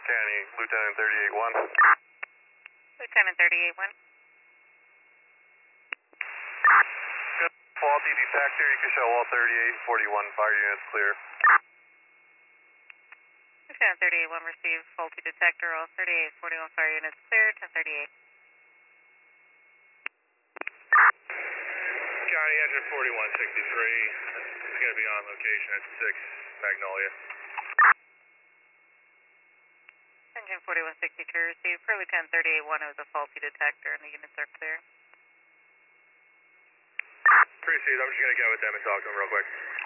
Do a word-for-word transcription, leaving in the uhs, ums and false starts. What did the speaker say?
County, Lieutenant thirty-eight one. Lieutenant thirty-eight one. Faulty detector, you can show all thirty-eight forty-one fire units clear. Lieutenant thirty-eight one received faulty detector, all thirty-eight forty-one fire units clear, ten thirty-eight. County engine forty-one sixty-three, it's going to be on location at six Magnolia. Engine forty-one sixty-three received per Lieutenant thirty-eight one, it was a faulty detector and the units are clear. Appreciate it, I'm just going to go with them and talk to them real quick.